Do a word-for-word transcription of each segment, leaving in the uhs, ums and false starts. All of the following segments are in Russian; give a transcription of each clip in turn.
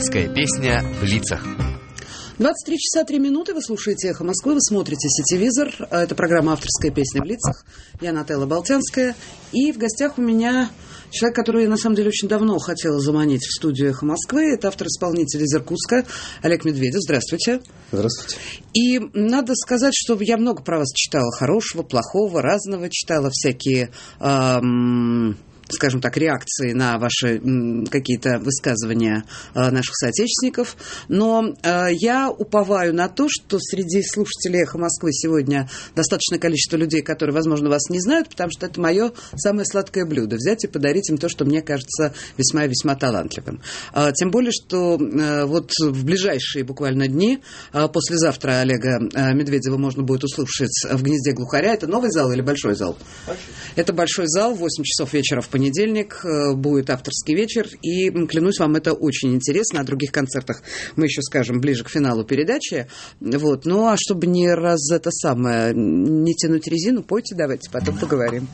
Авторская песня в лицах. двадцать три часа три минуты. Вы слушаете «Эхо Москвы», вы смотрите «Сетевизор». Это программа «Авторская песня в лицах». Я Нателла Болтянская. И в гостях у меня человек, который я на самом деле очень давно хотела заманить в студию «Эхо Москвы». Это автор-исполнитель из Иркутска Олег Медведев. Здравствуйте. Здравствуйте. И надо сказать, что я много про вас читала. Хорошего, плохого, разного читала. Всякие... Эм... скажем так, реакции на ваши м, какие-то высказывания э, наших соотечественников. Но э, я уповаю на то, что среди слушателей «Эхо Москвы» сегодня достаточное количество людей, которые, возможно, вас не знают, потому что это мое самое сладкое блюдо. Взять и подарить им то, что мне кажется весьма и весьма талантливым. Э, тем более, что э, вот в ближайшие буквально дни, э, послезавтра Олега э, Медведева можно будет услышать в «Гнезде глухаря». Это новый зал или большой зал? Большой. Это большой зал, в восемь часов вечера в понедельник будет авторский вечер, и, клянусь вам, это очень интересно. О других концертах мы еще скажем ближе к финалу передачи. Вот. Ну, а чтобы не раз это самое, не тянуть резину, пойте, давайте потом поговорим.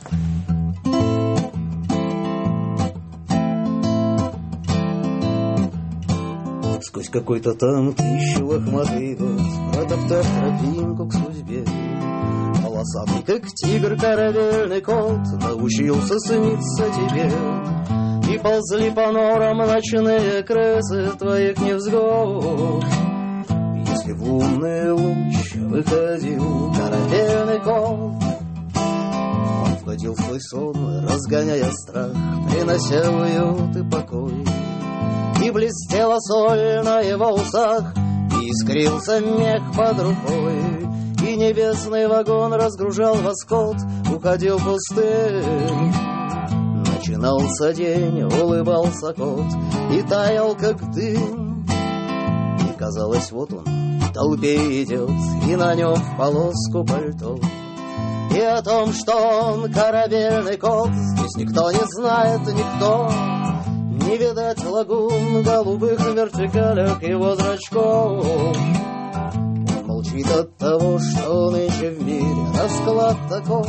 Сквозь какой-то там тысячу лохматый год, протоптав тропинку к судьбе, полосатый, как тигр, корабельный кот, научился сниться тебе. И ползли по норам ночные крысы твоих невзгод. Если в лунный луч выходил корабельный кот, он входил в твой сон, разгоняя страх, принося уют и покой. И блестела соль на его усах, и искрился мех под рукой. И небесный вагон разгружал восход, уходил пустым. Начинался день, улыбался кот и таял, как дым. И казалось, вот он в толпе идет, и на нем в полоску пальто. И о том, что он корабельный кот, здесь никто не знает, никто. Не видать лагун голубых вертикалях его зрачков. Он молчит от того, что нынче в мире расклад таков.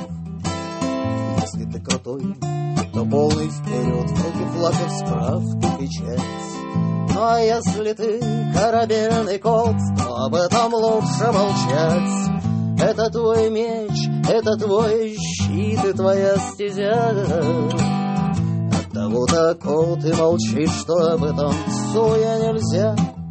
Если ты крутой, то полный вперед, в руки флаг и в справку печать. Ну а если ты корабельный кот, то об этом лучше молчать. Это твой меч, это твой щит и твоя стезя. Того-то кот и молчит, что об этом суя нельзя.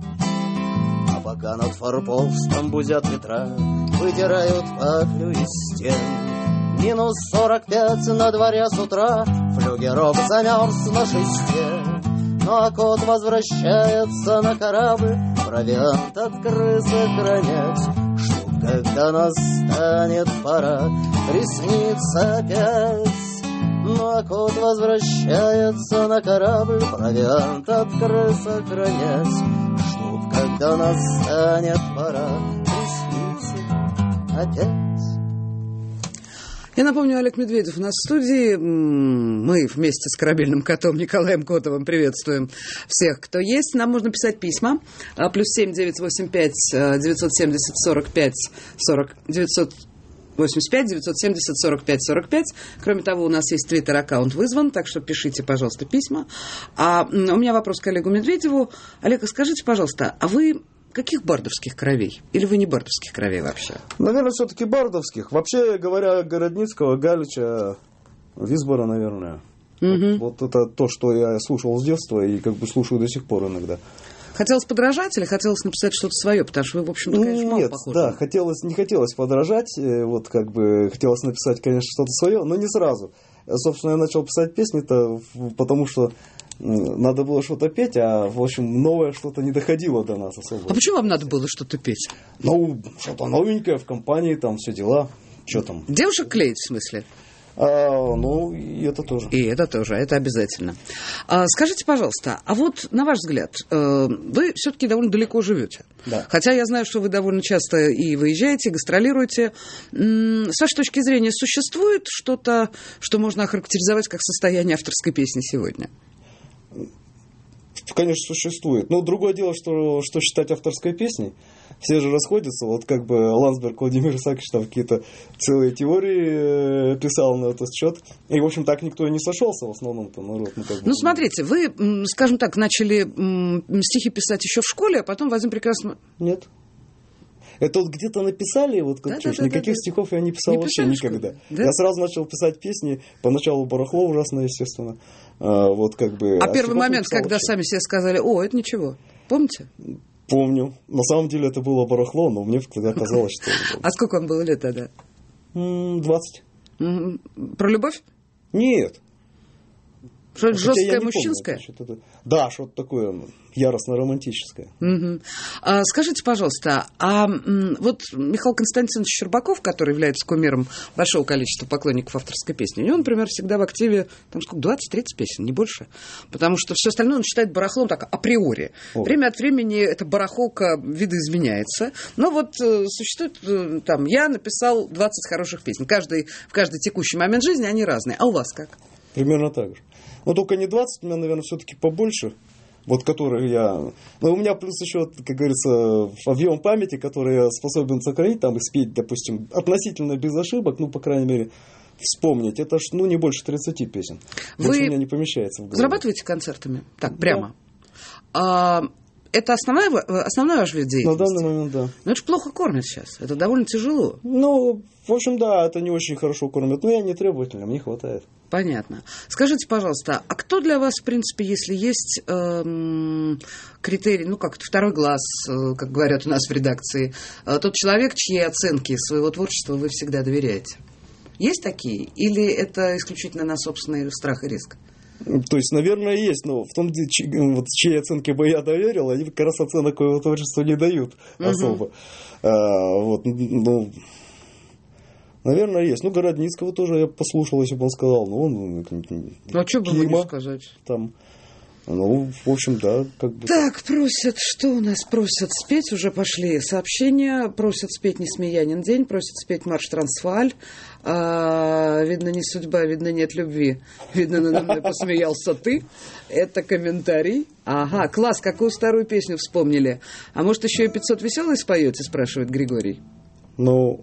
А пока над форпостом бузят ветра, вытирают паклю из стен. Минус сорок пять на дворе с утра, флюгерок замерз на шесте. Ну а кот возвращается на корабль, провиант от крысы хранять. Чтоб когда настанет пора, приснится опять. Ну а кот возвращается на корабль, провиант от крыс охранять. Чтоб когда настанет пора, приснится опять. Я напомню, Олег Медведев у нас в студии. Мы вместе с корабельным котом Николаем Котовым приветствуем всех, кто есть. Нам можно писать письма. Плюс семь девятьсот восемьдесят пять девятьсот семьдесят сорок пять сорок девятьсот восемьдесят пять девятьсот семьдесят сорок пять сорок пять. Кроме того, у нас есть твиттер-аккаунт вызван, так что пишите, пожалуйста, письма. А у меня вопрос к Олегу Медведеву. Олег, скажите, пожалуйста, а вы каких бардовских кровей? Или вы не бардовских кровей вообще? Наверное, все-таки бардовских. Вообще говоря, Городницкого, Галича, Висбора, наверное. Угу. Вот, вот это то, что я слушал с детства и как бы слушаю до сих пор иногда. Хотелось подражать или хотелось написать что-то свое? Потому что вы, в общем-то, конечно, мало Нет, похожи. да, хотелось, не хотелось подражать, вот как бы хотелось написать, конечно, что-то свое, но не сразу. Собственно, я начал писать песни-то, потому что надо было что-то петь, а, в общем, новое что-то не доходило до нас особо. А почему вам надо было что-то петь? Ну, что-то новенькое в компании, там все дела, что там. Девушек клеить, в смысле? А, ну, и это тоже. И это тоже, это обязательно. А, скажите, пожалуйста, а вот, на ваш взгляд, э, вы все-таки довольно далеко живете. Да. Хотя я знаю, что вы довольно часто и выезжаете, и гастролируете. М-м, с вашей точки зрения, существует что-то, что можно охарактеризовать как состояние авторской песни сегодня? Конечно, существует. Но другое дело, что, что считать авторской песней. все же расходятся. Вот как бы Ландсберг Владимир Исаакович там какие-то целые теории писал на этот счет. И, в общем, так никто и не сошелся в основном-то народ. Ну, как бы... ну, смотрите, вы, скажем так, начали стихи писать еще в школе, а потом в один прекрасный... Нет. Это вот где-то написали, вот как да, чушь. Да, да, Никаких да, стихов я не писал не вообще никогда. Да? Я сразу начал писать песни. Поначалу барахло ужасно, естественно. А, вот как бы, а, а первый момент, когда вообще. сами себе сказали, о, это ничего. Помните? Помню. На самом деле это было барахло, но мне тогда казалось, что... А сколько вам было лет тогда? двадцать. Про любовь? Нет. Что-то жесткое, мужчинское? Что-то... Да, что-то такое яростно-романтическое. Угу. А, скажите, пожалуйста, а м, вот Михаил Константинович Щербаков, который является кумиром большого количества поклонников авторской песни, у него, например, всегда в активе там сколько, двадцать-тридцать песен, не больше. Потому что все остальное он считает барахлом так априори. О. Время от времени эта барахолка видоизменяется. Но вот э, существует, э, там, я написал двадцать хороших песен. Каждый, в каждый текущий момент жизни они разные. А у вас как? Примерно так же. Но только не двадцать, у меня, наверное, все-таки побольше. Вот которые я... Ну, у меня плюс еще, как говорится, объем памяти, который я способен сохранить, там, и спеть, допустим, относительно без ошибок, ну, по крайней мере, вспомнить. Это ж, ну, не больше тридцати песен. Больше Вы у меня не помещается в голову. Зарабатываете концертами? Так, прямо. Да. А, это основная, основной ваш вид деятельности? На данный момент, да. Но это же плохо кормят сейчас. Это довольно тяжело. Ну, в общем, да, это не очень хорошо кормят. Но я не требовательный, мне хватает. Понятно. Скажите, пожалуйста, а кто для вас, в принципе, если есть эм, критерий, ну, как второй глаз, э, как говорят у нас в редакции, э, тот человек, чьей оценки своего творчества вы всегда доверяете? Есть такие? Или это исключительно на собственный страх и риск? То есть, наверное, есть, но в том, вот, чьей оценке бы я доверил, они как раз оценок его творчеству не дают особо. Угу. А, вот, ну... Наверное, есть. Ну, Городницкого тоже я послушал, если бы он сказал. Ну, он... Ну, а что бы вы не сказать? Там, ну, в общем, да. Как бы... Так, просят, что у нас просят спеть? Уже пошли сообщения. Просят спеть «Несмеянин день», просят спеть «Марш Трансвааль». А, видно, не судьба, видно, нет любви. Видно, надо мной посмеялся ты. Это комментарий. Ага, класс, какую старую песню вспомнили. А может, еще и пятьсот веселый споете, спрашивает Григорий. Ну...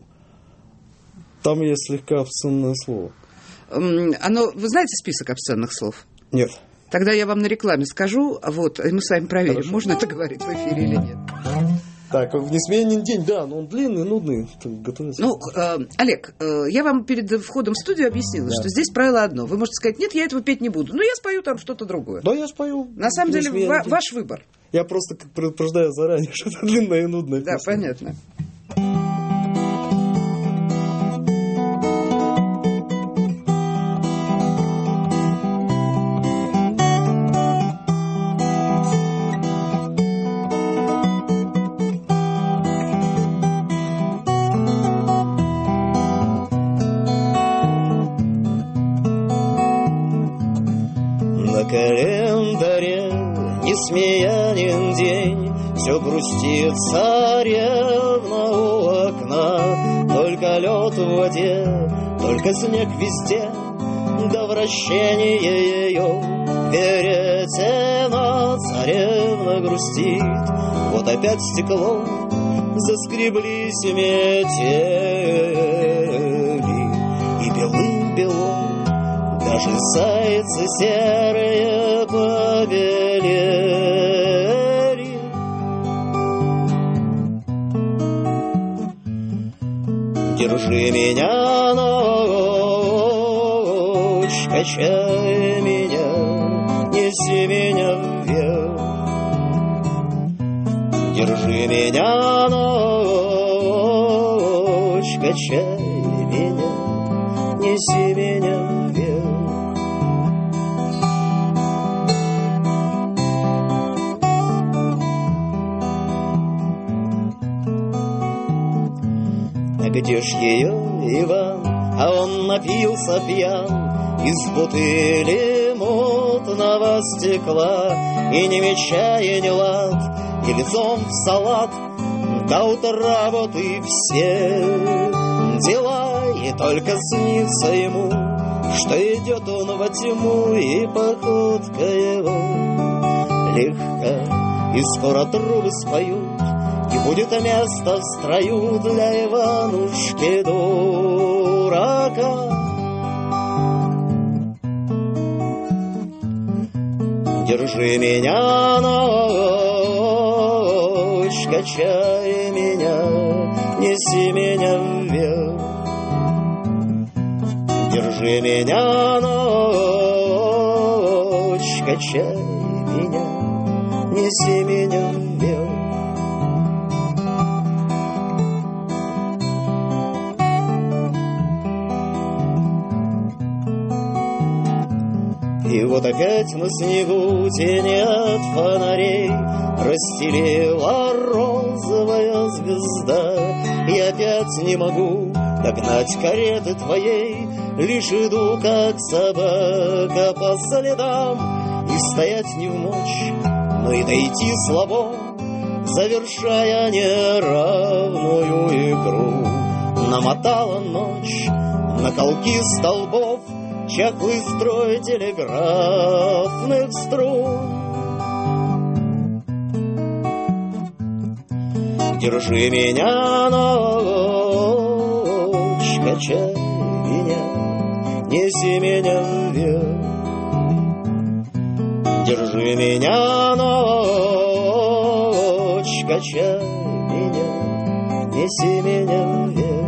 Там есть слегка обсценное слово. Оно, вы знаете список обсценных слов? Нет. Тогда я вам на рекламе скажу, вот, и мы с вами проверим, Хорошо. Можно это говорить в эфире или нет. Так, в «Несменен день», да, но он длинный, нудный. Ну, э, Олег, э, я вам перед входом в студию объяснила, да. что здесь правило одно. Вы можете сказать, нет, я этого петь не буду, но я спою там что-то другое. Да, я спою. На самом деле, ва- ваш выбор. Я просто как предупреждаю заранее, что это длинное и нудное. Да, песня. Понятно. Несмеянин день, все грустит царевна у окна. Только лед в воде, только снег везде, до вращения ее веретена. Царевна грустит, вот опять стекло, заскреблись метели. И белым-бело, даже зайцы серые побелели. Держи меня, ночь, качай меня, неси меня вверх. Держи меня, ночь, качай меня, неси меня вверх. Где ж ее Иван, а он напился пьян из бутыли мутного стекла, и не мечая не лад, и лицом в салат, до утра вот и все дела, и только снится ему, что идет он во тьму, и походка его легка, и скоро трубы споют, И будет место в строю для Иванушки дурака. Держи меня, ночь, качай меня, неси меня вверх. Держи меня, ночь, качай меня, неси меня вверх. И вот опять на снегу тени от фонарей расстелила розовая звезда. И опять не могу догнать кареты твоей, лишь иду, как собака, по следам. И стоять не в мочь, но и дойти слабо, завершая неравную игру. Намотала ночь на колки столбов чахлый строй телеграфных струн. Держи меня, ночь, качай меня, неси меня вверх. Держи меня, ночь, качай меня, неси меня вверх.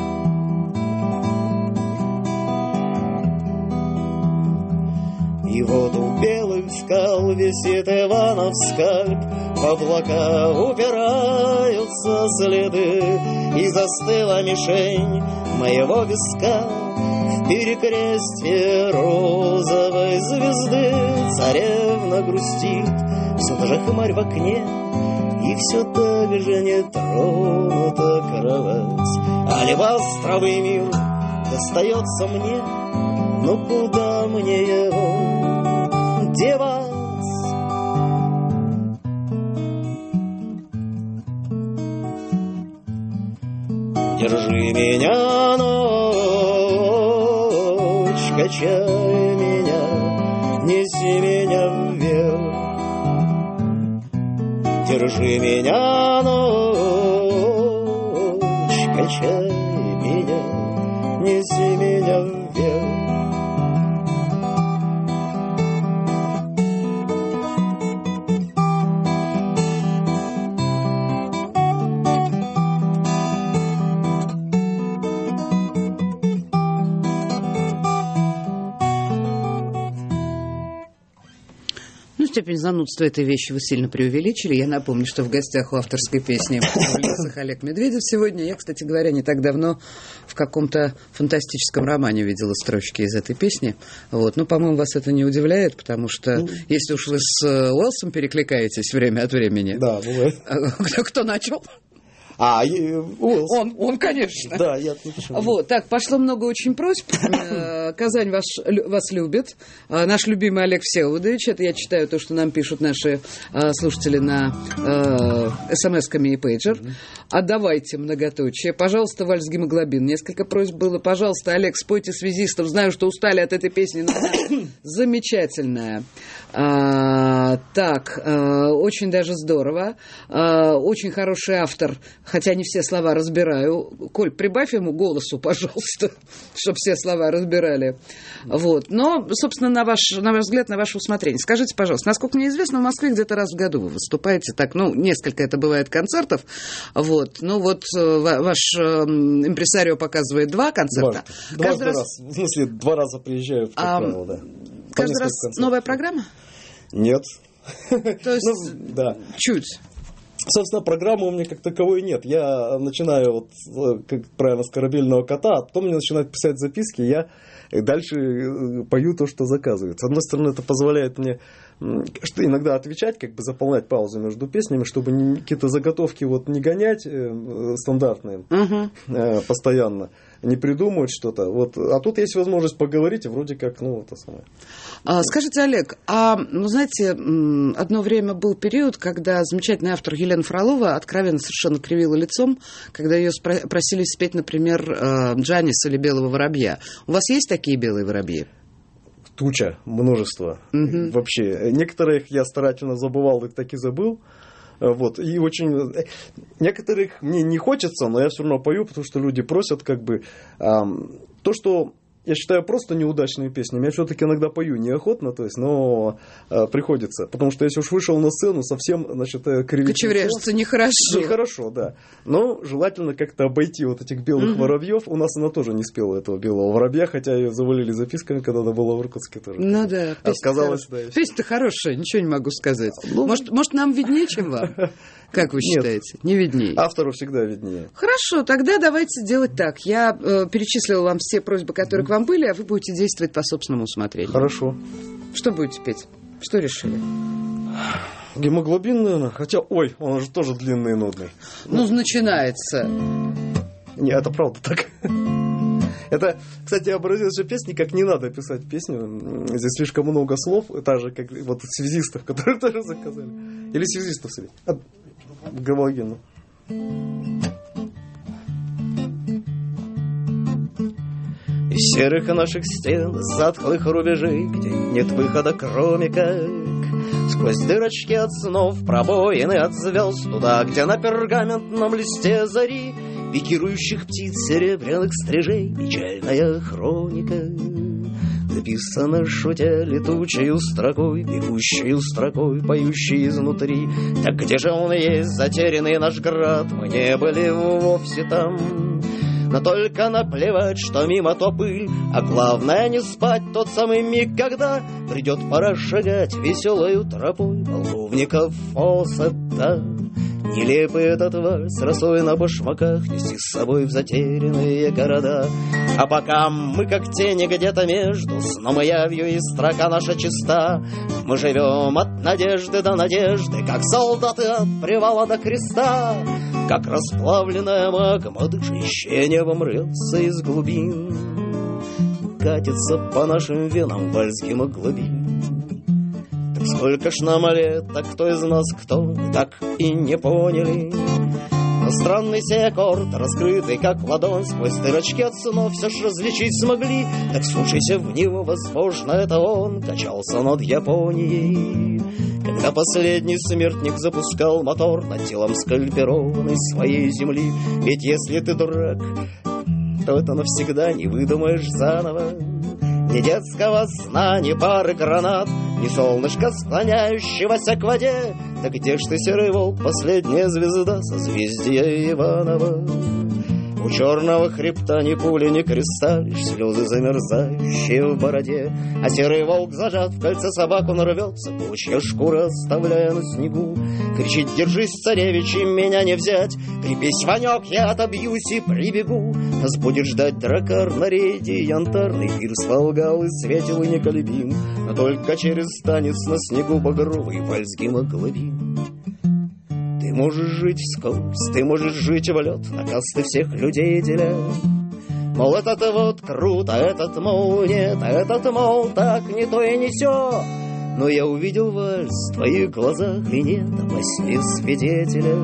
И вот у белых скал висит Иванов скальп, в облака упираются следы, и застыла мишень моего виска в перекрестье розовой звезды. Царевна грустит, все та же хмарь в окне, и все так же не тронута кровать. Алебастровый мир достается мне, но куда мне его девать? Держи меня, ночь, качай меня, неси меня вверх. Держи меня, ночь, качай меня, неси меня вверх. Степень занудства этой вещи вы сильно преувеличили. Я напомню, что в гостях у авторской песни в лицах Олег Медведев сегодня. Я, кстати говоря, не так давно в каком-то фантастическом романе видела строчки из этой песни. Вот. Ну, по-моему, вас это не удивляет, потому что ну, если уж вы с Уэллсом перекликаетесь время от времени... Да, бывает. Кто, кто начал? А, Уэллс. Он, он, конечно. Да, я напишу. Вот, так, пошло много очень просьб. Казань вас, вас любит. Наш любимый Олег Всеволодович. Это я читаю то, что нам пишут наши слушатели на смс-ками и пейджер. Отдавайте многоточие. Пожалуйста, вальс гемоглобин. Несколько просьб было. Пожалуйста, Олег, спойте связистов. Знаю, что устали от этой песни, но она замечательная. А, так, а, очень даже здорово. А, очень хороший автор, хотя не все слова разбираю. Коль, прибавь ему голосу, пожалуйста, чтобы все слова разбирали. Вот. Но, собственно, на ваш, на ваш взгляд, на ваше усмотрение. Скажите, пожалуйста, насколько мне известно, в Москве где-то раз в году вы выступаете. Так, ну, несколько это бывает концертов. Вот. Ну, вот ваш импресарио показывает два концерта. Два, каждый раз, раз, в смысле, два раза приезжаю, как а, правило, да. Каждый раз концертов. Новая программа? Нет. То есть, ну, да. Чуть. Собственно, программы у меня как таковой нет. Я начинаю, вот, как правильно, с «Корабельного кота», а потом мне начинают писать записки, я дальше пою то, что заказывают. С одной стороны, это позволяет мне что иногда отвечать, как бы заполнять паузу между песнями, чтобы не, какие-то заготовки вот не гонять э, стандартные uh-huh. э, постоянно, не придумывать что-то. Вот. А тут есть возможность поговорить, и вроде как, ну, это самое. А, скажите, Олег, а, ну, знаете, одно время был период, когда замечательный автор Елена Фролова откровенно совершенно кривила лицом, когда ее спро- просили спеть, например, Джанис или «Белого воробья». У вас есть такие белые воробьи? Туча, множество. Угу. Вообще. Некоторых я старательно забывал, их так и забыл. Вот, и очень... Некоторых мне не хочется, но я все равно пою, потому что люди просят, как бы... Эм, то, что... Я считаю просто неудачными песнями. Я все-таки иногда пою неохотно, то есть, но э, приходится. Потому что если уж вышел на сцену, совсем, значит, кривить... Кочевряжется нехорошо. Нехорошо, да. Но желательно как-то обойти вот этих белых mm-hmm. воробьев. У нас она тоже не спела этого белого воробья, хотя ее завалили записками, когда она была в Иркутске тоже. Ну да. Отказалась, да. Песня-то хорошая, ничего не могу сказать. Ну, может, может, нам виднее, чем вам? Как вы считаете? Нет. Не виднее. Автору всегда виднее. Хорошо, тогда давайте делать так. Я э, перечислила вам все просьбы, которые mm-hmm. к вам были, а вы будете действовать по собственному усмотрению. Хорошо. Что будете петь? Что решили? Гемоглобин, наверное. Хотя, ой, он же тоже длинный и нудный. Ну, ну начинается. Не, это правда так. Это, кстати, образец же песни, как не надо писать песню. Здесь слишком много слов, так же, как вот связистов, которые тоже заказали. Или связистов себе. Гемоглобин. Из серых наших стен, затхлых рубежей, где нет выхода, кроме как сквозь дырочки от снов, пробоины от звезд, туда, где на пергаментном листе зари пикирующих птиц серебряных стрижей печальная хроника написана, шутя летучей строкой, бегущей строкой, поющей изнутри. Так где же он есть, затерянный наш град? Мы не были вовсе там, но только наплевать, что мимо то пыль, а главное не спать тот самый миг, когда придет пора шагать веселою тропой полковников Фоссета. Нелепый этот вальс, росой на башмаках, нести с собой в затерянные города. А пока мы как тени где-то между сном и явью, и строка наша чиста, мы живем от надежды до надежды, как солдаты от привала до креста. Как расплавленная магма, дышащая небом, рвется из глубин, катится по нашим венам вальс гемоглобин. Так сколько ж нам лет, так кто из нас кто, мы так и не поняли. Но странный сей аккорд, раскрытый как ладонь, сквозь дырочки от снов все ж различить смогли. Так слушайся в него, возможно, это он качался над Японией, когда последний смертник запускал мотор над телом скальпированной своей земли. Ведь если ты дурак, то это навсегда не выдумаешь заново. Ни детского сна, ни пары гранат, ни солнышка, склоняющегося к воде. Да где ж ты, серый волк, последняя звезда, созвездия Иванова? У черного хребта ни пули, ни креста, лишь слезы замерзающие в бороде. А серый волк, зажат в кольце собак, он рвется, клочья шкуры оставляя на снегу. Кричит: держись, царевич, и меня не взять, крепись, Ванек, я отобьюсь и прибегу. Нас будет ждать дракар на рейде, янтарный пирс волгал и светил и неколебим, но только через танец на снегу багровый вальс гемоглобин. Ты можешь жить вскользь, ты можешь жить в лед, на касты всех людей деля. Мол, этот вот крут, а этот, мол, нет, а этот, мол, так не то и не сё. Но я увидел вальс в твоих глазах, и нет опаснее свидетеля,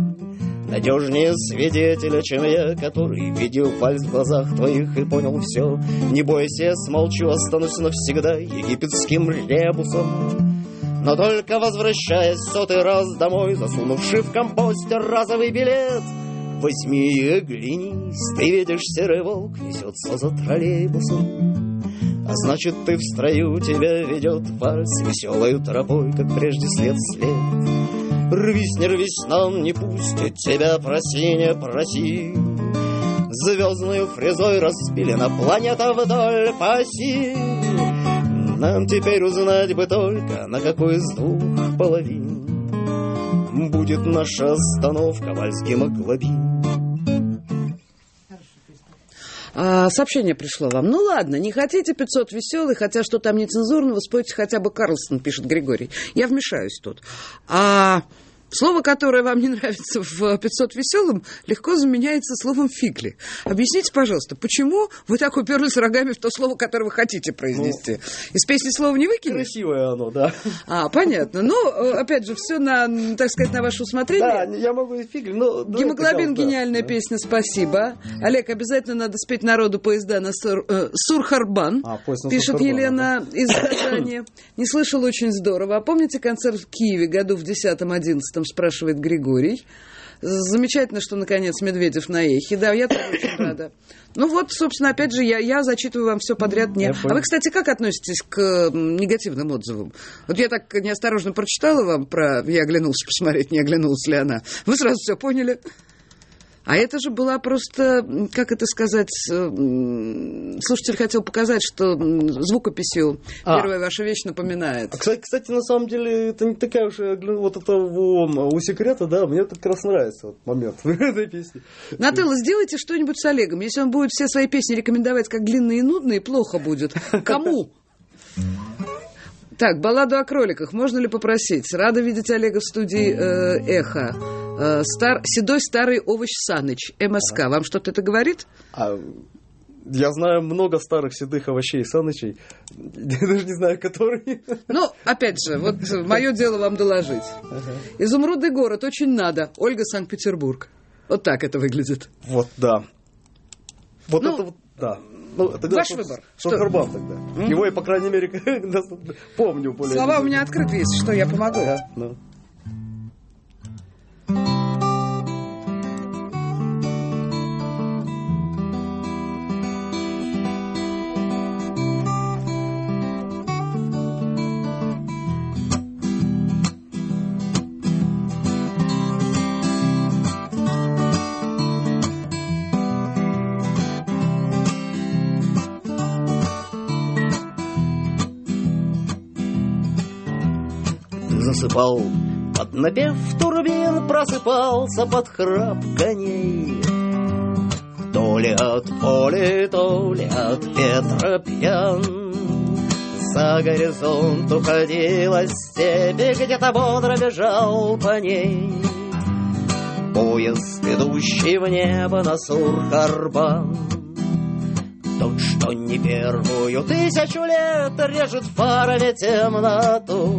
надежнее свидетеля, чем я, который видел вальс в глазах твоих и понял все. Не бойся, я смолчу, останусь навсегда египетским ребусом. Но только возвращаясь сотый раз домой, засунувши в компостер разовый билет, возьми и оглянись, ты видишь, серый волк несется за троллейбусом. А значит, ты в строю, тебя ведет вальс веселою тропой, как прежде след след. Рвись, не рвись, нам не пустят тебя, проси, не проси. Звездную фрезой распилена планета вдоль по оси. Нам теперь узнать бы только, на какой из двух половин будет наша остановка, вальс гемоглобин. А, сообщение пришло вам. Ну ладно, не хотите пятьсот веселых, хотя что там нецензурного, спойте хотя бы Карлсон, пишет Григорий. Я вмешаюсь тут. А слово, которое вам не нравится в пятьсот веселым, легко заменяется словом фигли. Объясните, пожалуйста, почему вы так уперлись рогами в то слово, которое вы хотите произнести? Ну, из песни слова не выкинешь? Красивое оно, да. А, понятно. Ну, опять же, все на, так сказать, на ваше усмотрение. Да, я могу и фигли, но... Гемоглобин, да, гениальная да. песня, спасибо. Олег, обязательно надо спеть народу поезда на Сур, э, Сурхарбан, а, пишет Сурхарбан, Елена да. из Казани. Не слышал, очень здорово. А помните концерт в Киеве году в десятом-одиннадцатом? спрашивает Григорий. Замечательно, что, наконец, Медведев на эхе. Да, я тоже очень рада. Ну вот, собственно, опять же, я, я зачитываю вам все подряд. Не... А вы, кстати, как относитесь к негативным отзывам? Вот я так неосторожно прочитала вам про... Я оглянулся посмотреть, не оглянулась ли она. Вы сразу все поняли. А это же была просто, как это сказать, слушатель хотел показать, что звукописью а. первая ваша вещь напоминает. А, кстати, кстати, на самом деле, это не такая уж, вот это у, у секрета, да, мне как раз нравится вот момент в этой песне. Нателла, сделайте что-нибудь с Олегом. Если он будет все свои песни рекомендовать как длинные и нудные, плохо будет. Кому? Так, балладу о кроликах можно ли попросить? Рада видеть Олега в студии э, «Эхо». Э, стар, седой старый овощ Саныч, МСК. Вам что-то это говорит? А, я знаю много старых седых овощей Санычей. Я даже не знаю, которые. Ну, опять же, вот мое дело вам доложить. Ага. «Изумрудный город» очень надо. Ольга, Санкт-Петербург. Вот так это выглядит. Вот, да. Вот ну, это вот, да. Ну, тогда ваш что, выбор. Сохарбан тогда. Mm-hmm. Его я, по крайней мере, помню. Более Слова у меня открыты, если что, я помогу. Да, да. Засыпал под напев турбин, просыпался под храп коней. То ли от поля, то ли от ветра пьян, за горизонт уходила степь, где-то бодро бежал по ней поезд, идущий в небо на Сурхарбан. Тот, что не первую тысячу лет режет фарами темноту,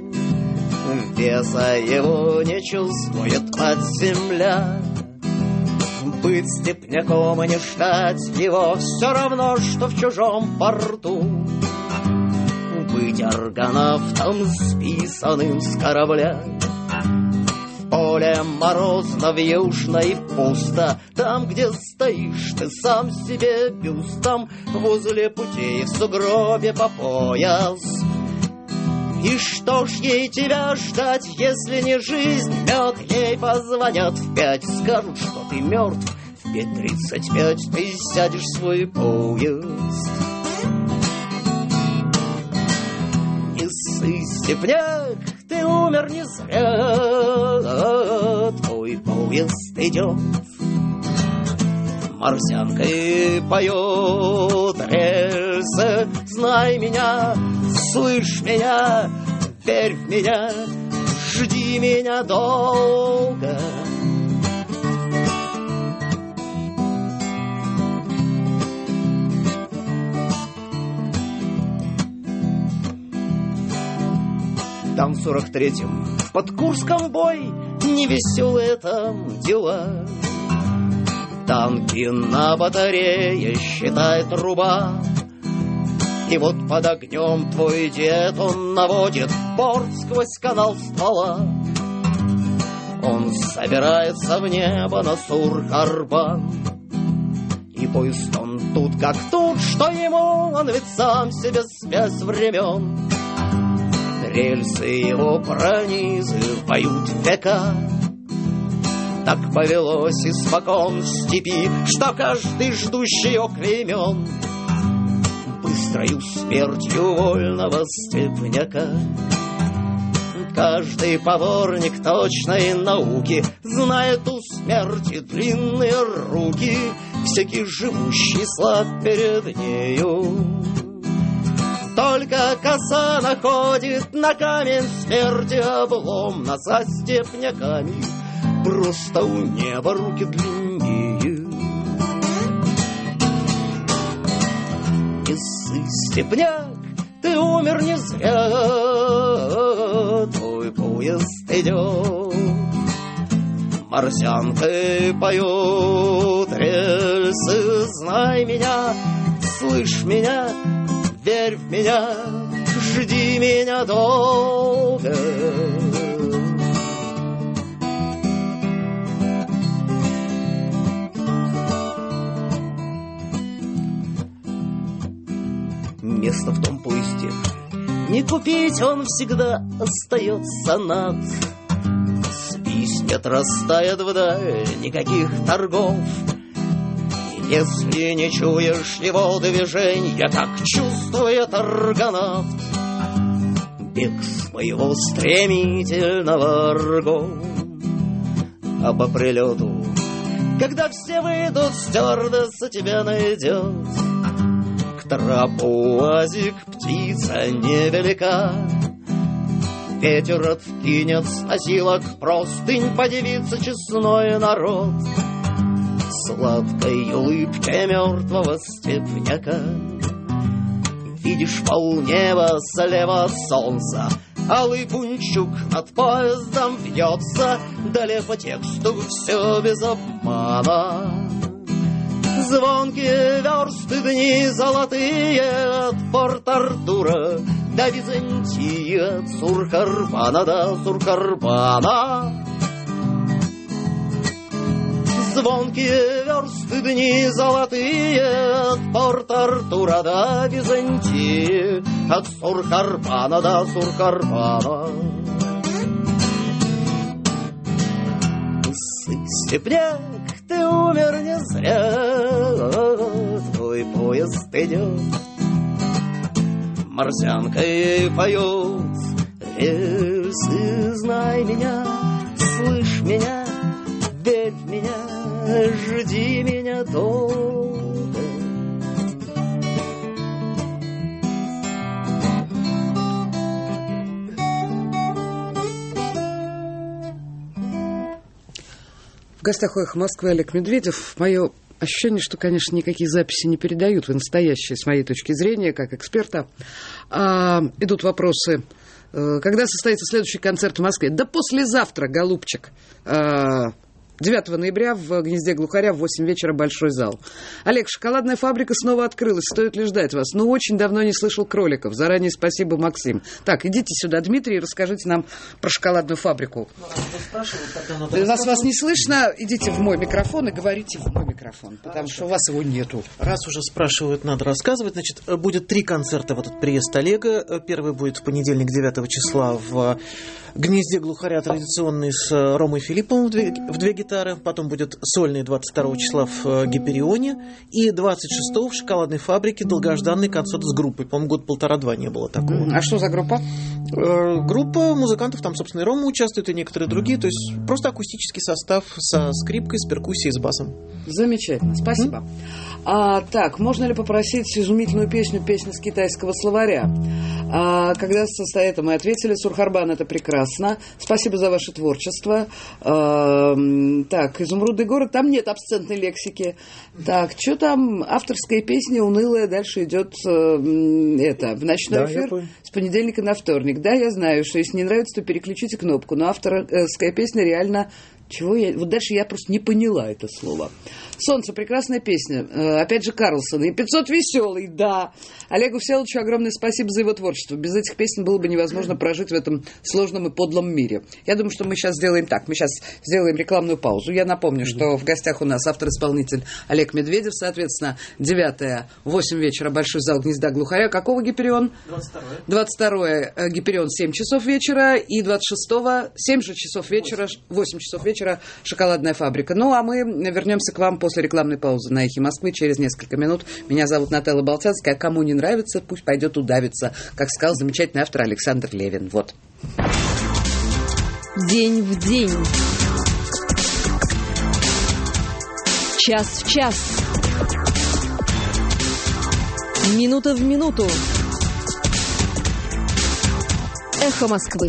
веса его не чувствует от земля. Быть степняком и не ждать его все равно, что в чужом порту. Быть аргонавтом, списанным с корабля. В поле морозно, вьюжно и пусто, там, где стоишь ты сам себе бюстом, возле путей в сугробе по пояс. И что ж ей тебя ждать, если не жизнь мед? Ей позвонят в пять, скажут, что ты мертв. В пять тридцать пять ты сядешь в свой поезд. Не ссы, степняк, ты умер не зря. Твой поезд идет, марсианкой поет рельсы. Знай меня, слышь меня, верь в меня, жди меня долго. Там в сорок третьем под Курском бой, невеселые там дела. Танки на батарее, считай, труба. И вот под огнем твой дед, он наводит борт сквозь канал ствола. Он собирается в небо на Сурхарбан. И поезд он тут как тут, что ему, он ведь сам себе связь времен. Рельсы его пронизывают века. Так повелось испокон в степи, что каждый ждущий оклеймен быстрою смертью вольного степняка. Каждый поборник точной науки знает у смерти длинные руки, всякий живущий слаб перед нею. Только коса находит на камень смерти облом, на за степняками просто у неба руки длиннее. Не ссы, степняк, ты умер не зря. Твой поезд идет, марсианкой поют рельсы. Знай меня, слышь меня, верь в меня, жди меня долго. место в том поезде. Не купить он всегда остается над. Свистнет, растает вдаль, никаких торгов. И если не чуешь его движения, как чувствует аргонавт, бег своего стремительного арго. А по прилету, когда все выйдут, стюардесса тебя найдет. К трапу уазик птица невелика. Ветер откинет с носилок простынь, подивится честной народ сладкой улыбкой мертвого степняка. Видишь полнеба слева солнца, алый пунчук над поездом вьется, далее по тексту все без обмана. Звонкие версты, дни золотые от Порт-Артура до Византии, от Сурхарбана до Сурхарбана. Звонкие версты, дни золотые от Порт-Артура до Византии, от Сурхарбана до Сурхарбана. Степняк, ты умер не зря, твой поезд идет, марсианкой поет. Рельсы, знай меня, слышь меня, верь в меня, жди меня долго. В гостях у «Эхо Москвы» Олег Медведев. Мое ощущение, что, конечно, никакие записи не передают в настоящее, с моей точки зрения, как эксперта. А, идут вопросы. Когда состоится следующий концерт в Москве? Да послезавтра, голубчик. А, девятого ноября в «Гнезде глухаря» в восемь вечера большой зал. Олег, шоколадная фабрика снова открылась. Стоит ли ждать вас? Ну, очень давно не слышал кроликов. Заранее спасибо, Максим. Так, идите сюда, Дмитрий, и расскажите нам про шоколадную фабрику. Ну, вас, вас не слышно? Идите в мой микрофон и говорите в мой микрофон, потому Хорошо. Что у вас его нету. Раз уже спрашивают, надо рассказывать. Значит, будет три концерта в этот приезд Олега. Первый будет в понедельник, девятого числа в «Гнезде глухаря», традиционный, с Ромой Филипповым в две, в две гитары. Потом будет сольный двадцать второго числа в «Гиперионе». И двадцать шестого в «Шоколадной фабрике» долгожданный концерт с группой. По-моему, год полтора-два не было такого. А что за группа? Группа музыкантов, там, собственно, и Рома участвует, и некоторые другие. То есть просто акустический состав со скрипкой, с перкуссией, с басом. Замечательно, спасибо. Mm-hmm. А, так, можно ли попросить изумительную песню, песню с китайского словаря? А, когда состоит, мы ответили, Сурхарбан, это прекрасно. Спасибо за ваше творчество. А, так, «Изумрудный город», там нет обсцентной лексики. Так, что там? Авторская песня унылая, дальше идет это, в ночной да, эфир с понедельника на вторник. Да, я знаю, что если не нравится, то переключите кнопку. Но авторская песня реально... Чего я... Вот дальше я просто не поняла это слово. «Солнце» — прекрасная песня. Э, опять же, Карлсон. И пятьсот веселый, да. Олегу Всеволодовичу огромное спасибо за его творчество. Без этих песен было бы невозможно прожить в этом сложном и подлом мире. Я думаю, что мы сейчас сделаем так. Мы сейчас сделаем рекламную паузу. Я напомню, что в гостях у нас автор-исполнитель Олег Медведев. Соответственно, девятое, восемь вечера, большой зал «Гнезда глухаря». Какого «Гиперион»? двадцать второе. двадцать второе «Гиперион», семь часов вечера. И двадцать шестого, семь же часов вечера, восемь часов вечера. «Шоколадная фабрика». Ну, а мы вернемся к вам после рекламной паузы на «Эхе Москвы» через несколько минут. Меня зовут Нателла Болтянская. А кому не нравится, пусть пойдет удавиться, как сказал замечательный автор Александр Левин. Вот. День в день. Час в час. Минута в минуту. «Эхо Москвы».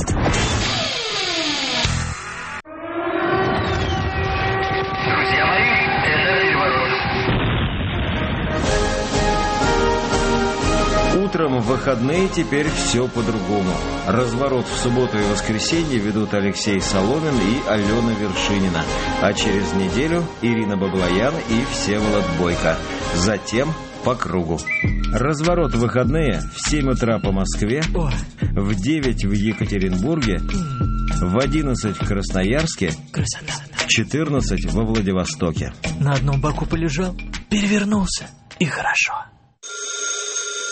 Утром в выходные теперь все по-другому. Разворот в субботу и воскресенье ведут Алексей Соломин и Алена Вершинина. А через неделю Ирина Баблоян и Всеволод Бойко. Затем по кругу. Разворот в выходные в семь утра по Москве, в девять в Екатеринбурге, в одиннадцать в Красноярске, в четырнадцать во Владивостоке. На одном боку полежал, перевернулся, и хорошо.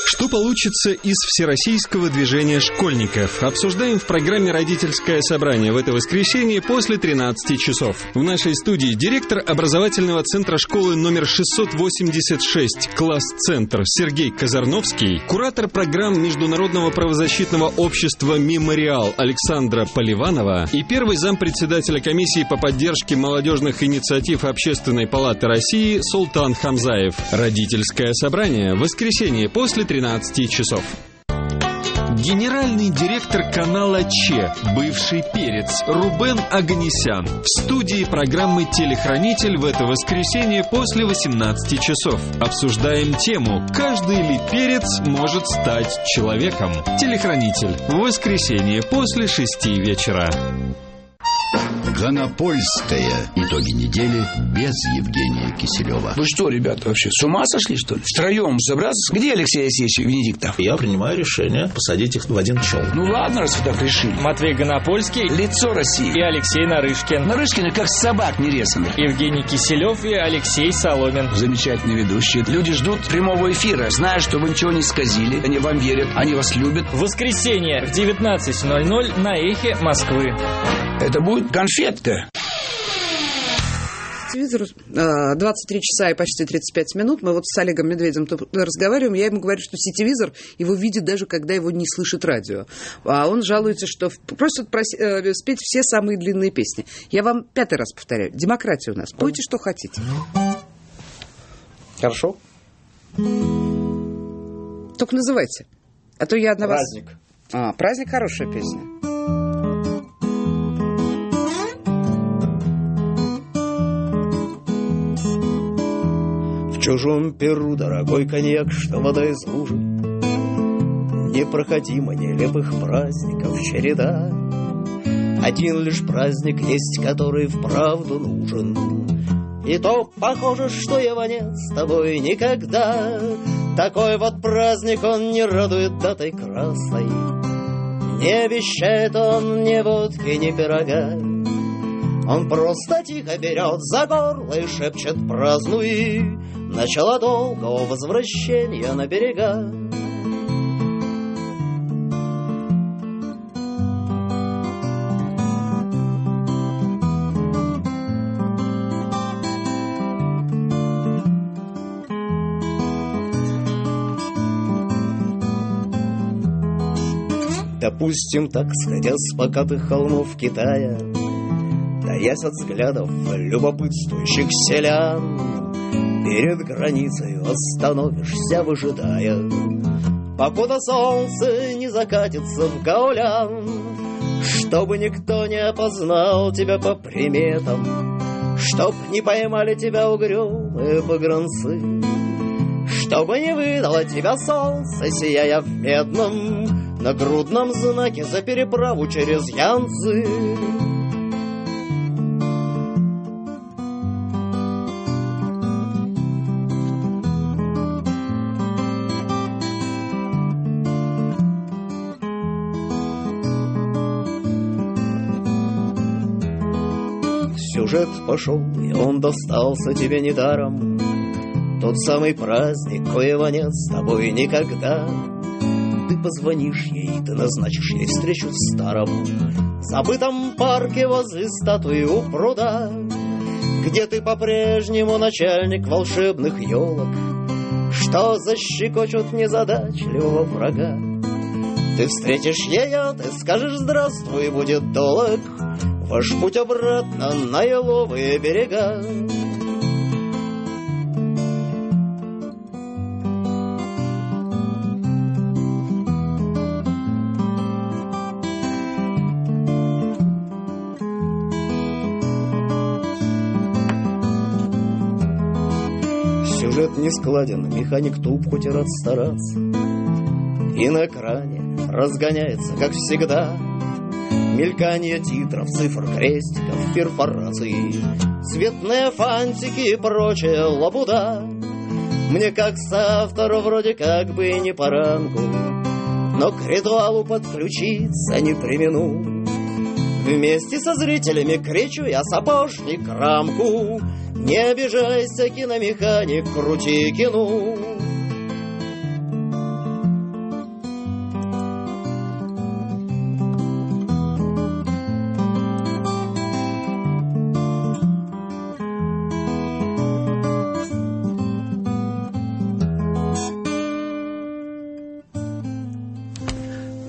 Что получится из всероссийского движения школьников? Обсуждаем в программе «Родительское собрание» в это воскресенье после тринадцати часов. В нашей студии директор образовательного центра школы номер шестьсот восемьдесят шесть «Класс-центр» Сергей Казарновский, куратор программ Международного правозащитного общества «Мемориал» Александра Поливанова и первый зампредседателя комиссии по поддержке молодежных инициатив Общественной палаты России Султан Хамзаев. «Родительское собрание» в воскресенье после тринадцати часов. Генеральный директор канала Че, бывший перец, Рубен Оганесян в студии программы «Телехранитель» в это воскресенье после восемнадцати часов. Обсуждаем тему «Каждый ли перец может стать человеком?» Телехранитель в воскресенье после шести вечера. Гонопольская. Итоги недели без Евгения Киселева. Вы что, ребята, вообще с ума сошли, что ли? Втроем собраться? Где Алексей Алексеевич Венедиктов? Я принимаю решение посадить их в один чел. Ну ладно, раз вы так решили. Матвей Гонопольский, лицо России. И Алексей Нарышкин. Нарышкины как собак нерезанных. Евгений Киселев и Алексей Соломин. Замечательные ведущие. Люди ждут прямого эфира, зная, что вы ничего не сказили. Они вам верят, они вас любят. В воскресенье в девятнадцать ноль ноль на Эхе Москвы. Это будет конфетка. Телевизор, двадцать три часа и почти тридцать пять минут. Мы вот с Олегом Медведем разговариваем. Я ему говорю, что сетевизор его видит даже когда его не слышит радио. А он жалуется, что просит спеть все самые длинные песни. Я вам пятый раз повторяю. Демократия у нас. Пойте, что хотите. Хорошо. Только называйте. А то я одна вас... Праздник. А, праздник — хорошая песня. В чужом Перу дорогой коньяк, что вода из лужи. Непроходимо нелепых праздников череда. Один лишь праздник есть, который вправду нужен. И то похоже, что его нет с тобой никогда. Такой вот праздник, он не радует датой красной. Не обещает он ни водки, ни пирога. Он просто тихо берет за горло и шепчет: празднуй, начало долгого возвращения на берега. Допустим, так сходя с покатых холмов Китая, таясь от взглядов любопытствующих селян, перед границей остановишься, выжидая, покуда солнце не закатится в гаулян, чтобы никто не опознал тебя по приметам, чтоб не поймали тебя угрюмые погранцы, чтобы не выдало тебя солнце, сияя в медном нагрудном знаке за переправу через Янцзы. Сюжет пошел, и он достался тебе недаром. Тот самый праздник, коего нет с тобой никогда. Ты позвонишь ей, ты назначишь ей встречу в старом забытом парке возле статуи у пруда, где ты по-прежнему начальник волшебных елок, что защекочут незадачливого врага. Ты встретишь ее, ты скажешь здравствуй, будет долг ваш путь обратно на еловые берега. Сюжет не складен, механик туп, хоть и рад стараться, и на экране разгоняется, как всегда, мелькание титров, цифр, крестиков, перфораций, цветные фантики и прочая лабуда. Мне как соавтору вроде как бы не по рангу, но к ритуалу подключиться не премину. Вместе со зрителями кричу я: сапожник, рамку, не обижайся, киномеханик, крути кино.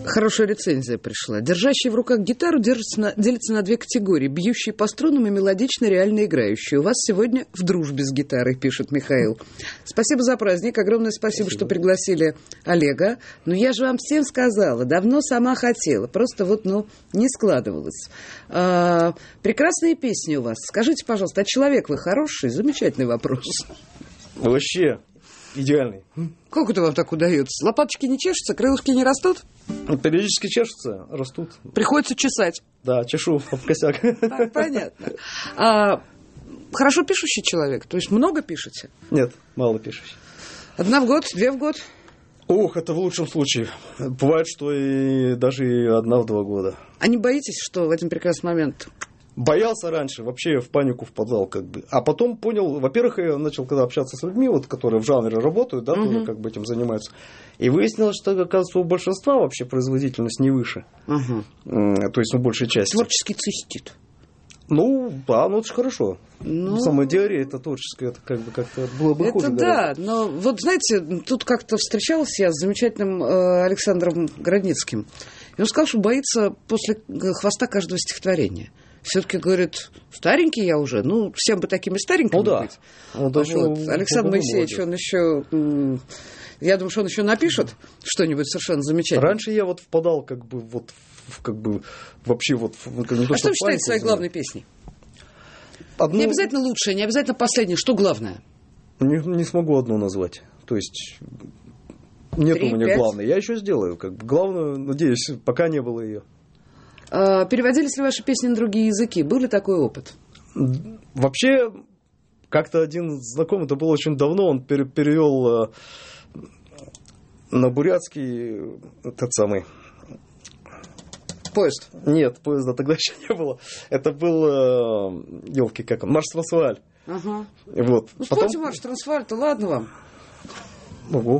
Хорошая рецензия пришла. Держащий в руках гитару держится на, делится на две категории. Бьющий по струнам и мелодично реально играющий. У вас сегодня в дружбе с гитарой, пишет Михаил. Спасибо за праздник. Огромное спасибо, спасибо, что пригласили Олега. Но я же вам всем сказала, давно сама хотела. Просто вот, ну, не складывалось. А, прекрасные песни у вас. Скажите, пожалуйста, а человек вы хороший? Замечательный вопрос. Вообще идеальный. Как это вам так удается? Лопаточки не чешутся, крылышки не растут? Периодически чешутся, растут. Приходится чесать. Да, чешу об косяк. Понятно. А, хорошо пишущий человек? То есть много пишете? Нет, мало пишущий. Одна в год, две в год? Ох, это в лучшем случае. Бывает, что и даже и одна в два года. А не боитесь, что в один прекрасный момент... Боялся раньше, вообще в панику впадал, как бы. А потом понял, во-первых, я начал когда общаться с людьми, вот, которые в жанре работают, да, uh-huh. тоже как бы этим занимаются. И выяснилось, что, оказывается, у большинства вообще производительность не выше. Uh-huh. То есть, ну, большей части. Творческий цистит. Ну, да, ну это же хорошо. Ну... Самая диарея это творческая, это как бы как-то было бы хуже. Это да, но вот знаете, тут как-то встречалась я с замечательным э, Александром Городницким. И он сказал, что боится после хвоста каждого стихотворения. Все-таки, говорит, старенький я уже, ну, всем бы такими старенькими ну, да. быть. Ну, да. Вот. Вот. Александр Моисеевич, он еще, я думаю, что он еще напишет что-нибудь совершенно замечательное. Раньше я вот впадал, как бы, вот, в, как бы, вообще вот... В, не то, а что вы считаете своей главной песней? Одну... Не обязательно лучшая, не обязательно последняя, что главное? Не, не смогу одну назвать, то есть... Нет Три, у меня пять. главной, я еще сделаю, как бы, главную, надеюсь, пока не было ее. Переводились ли ваши песни на другие языки? Был ли такой опыт? Вообще, как-то один знакомый, это было очень давно, он перевел на бурятский тот самый... Поезд? Нет, поезда тогда еще не было. Это был, елки, как он, марш Трансвааль. Ага. Вот. Ну, спойте Потом... марш Трансвааль-то, ладно вам. Могу.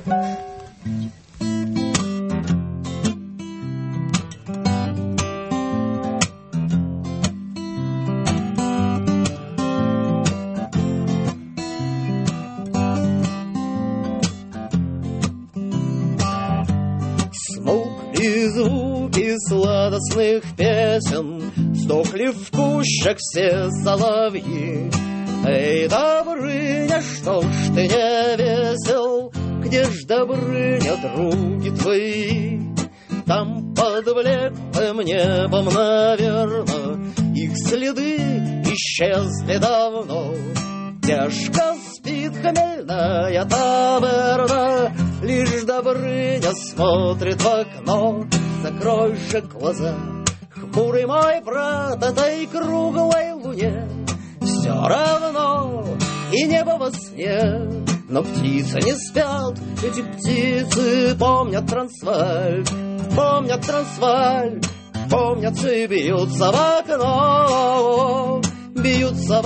Смолкли звуки сладостных песен, сдохли в кущах все соловьи. Эй, Добрыня, что ж ты не весел? Где ж, Добрыня, други твои? Там под блеклым небом, наверно, их следы исчезли давно. Тяжко спит хмельная таверна, лишь Добрыня смотрит в окно. Закрой же глаза, хмурый мой брат, этой круглой луне все равно, и небо во сне. Но птицы не спят, эти птицы помнят Трансвааль, помнят Трансвааль, помнят и бьются в окно, бьются в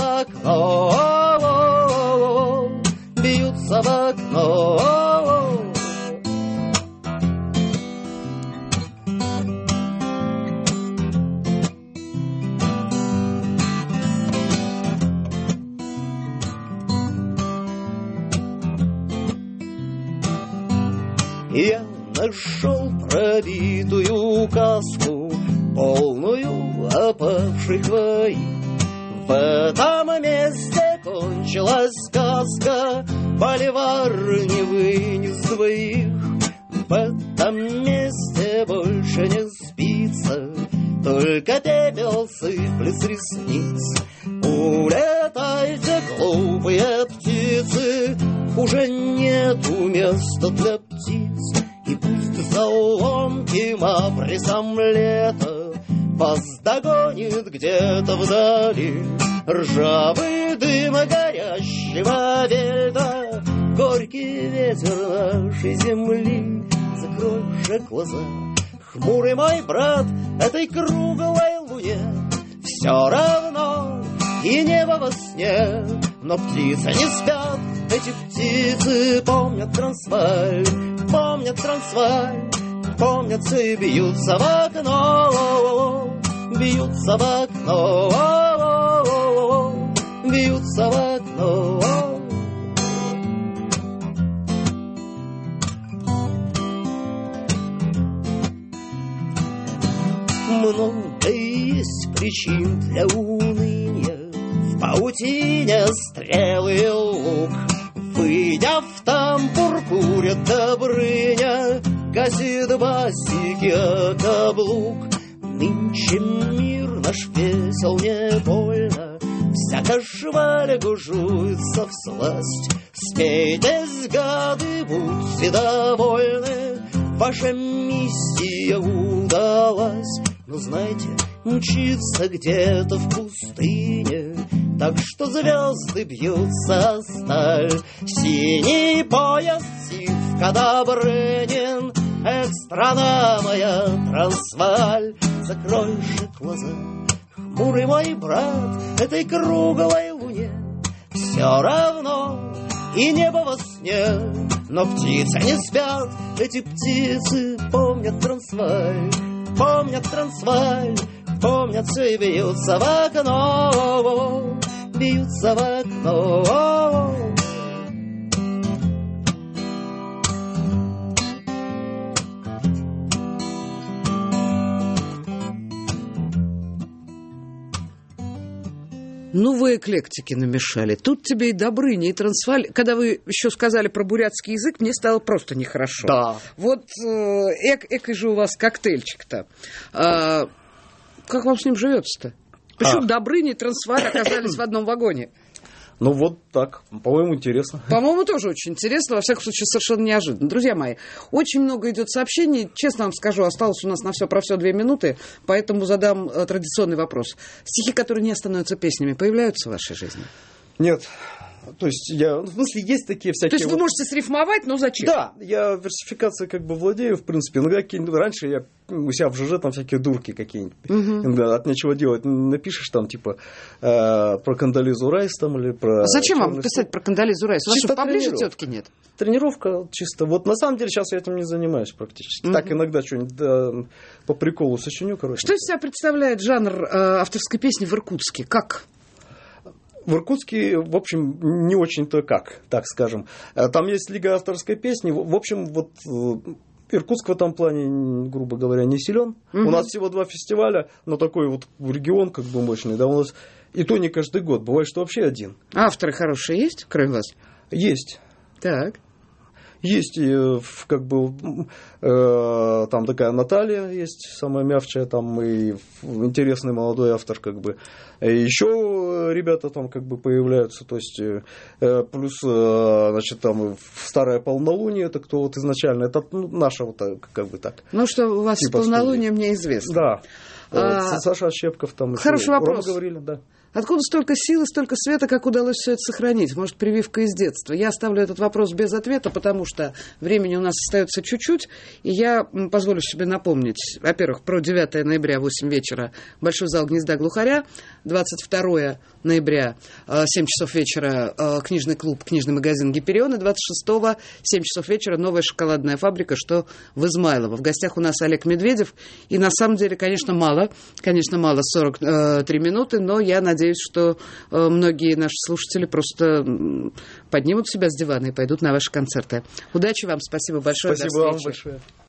окно, бьются в окно. Я нашел пробитую каску, полную опавшей хвои. В этом месте кончилась сказка, боливар не вынес двоих. В этом месте больше не спится, только пепел сыплет с ресниц. Улетайте, глупые птицы, уже нету места для птиц. И пусть за ломким обрисом лета вас догонит где-то вдали ржавый дым горящего вельда, горький ветер нашей земли. Закрой же глаза, хмурый мой брат, этой круглой луне все равно, и небо во сне. Но птицы не спят, эти птицы помнят Трансвааль, помнят Трансвааль, помнят и бьются в окно, бьются в окно, бьются в окно. много есть причин для уныния. В паутине стрелы и лук, выйдя в тамбур, курят Добрыня, гасит басики о каблук. Нынче мир наш весел не больно, всяко шваля гужуется всласть. Смейтесь, гады, будьте довольны, ваша миссия удалась. Но знайте, мчится где-то в пустыне, так что звезды бьются о сталь. Синий пояс Сивка Добрынин, эх, страна моя, Трансвааль. Закрой же глаза, хмурый мой брат, этой круглой луне все равно, и небо во сне, но птицы не спят. Эти птицы помнят Трансвааль, помнят Трансвааль, помнят все и бьются в окно, бьются в окно. Ну, вы эклектики намешали. Тут тебе и Добрыня, и Трансвааль. Когда вы еще сказали про бурятский язык, мне стало просто нехорошо. Да. Вот эк, экой же у вас коктейльчик-то. А, как вам с ним живется-то? Почему а. Добрыня и Трансвааль оказались в одном вагоне? Ну, вот так. По-моему, интересно. По-моему, тоже очень интересно. Во всяком случае, совершенно неожиданно. Друзья мои, очень много идет сообщений. Честно вам скажу, осталось у нас на все про все две минуты, поэтому задам э, традиционный вопрос. Стихи, которые не становятся песнями, появляются в вашей жизни? Нет. То есть, я, в смысле, есть такие всякие... То есть, вы вот... можете срифмовать, но зачем? Да, я версификацией как бы владею, в принципе. Ну, какие-нибудь... Раньше я у себя в ЖЖ там всякие дурки какие-нибудь. Угу. Иногда от нечего делать. Напишешь там, типа, э, про Кондолизу Райс там или про... А зачем вам писать про Кондолизу Райс? У вас что, поближе тетки нет? Тренировка чисто. Вот на самом деле сейчас я этим не занимаюсь практически. Угу. Так иногда что-нибудь да, по приколу сочиню, короче. Что из себя представляет жанр э, авторской песни в Иркутске? Как? В Иркутске, в общем, не очень-то как, так скажем. Там есть Лига авторской песни. В общем, вот Иркутск в этом плане, грубо говоря, не силен. Угу. У нас всего два фестиваля, но такой вот регион как бы мощный. Да, у нас и то не каждый год. Бывает, что вообще один. А авторы хорошие есть, кроме вас? Есть. Так. Есть, как бы, э, там такая Наталья есть, самая мягчая, там и интересный молодой автор, как бы. Еще ребята там, как бы, появляются, то есть, э, плюс, э, значит, там «Старое полнолуние», это кто вот изначально, это ну, наша вот, как бы так. Ну, что у вас типа полнолуние, мне известно. Да. А... Саша Щепков там. Хороший вопрос. Рома говорили, да. Откуда столько силы, столько света, как удалось все это сохранить? Может, прививка из детства? Я оставлю этот вопрос без ответа, потому что времени у нас остается чуть-чуть, и я позволю себе напомнить, во-первых, про девятое ноября, восемь вечера, Большой зал «Гнезда глухаря», двадцать второе ноября, семь часов вечера, книжный клуб, книжный магазин «Гиперион», и двадцать шестого, семь часов вечера, новая шоколадная фабрика, что в Измайлово. В гостях у нас Олег Медведев, и на самом деле, конечно, мало, конечно, мало, сорок три минуты, но я надеюсь, Надеюсь, что э, многие наши слушатели просто поднимут себя с дивана и пойдут на ваши концерты. Удачи вам, спасибо большое. Спасибо вам большое.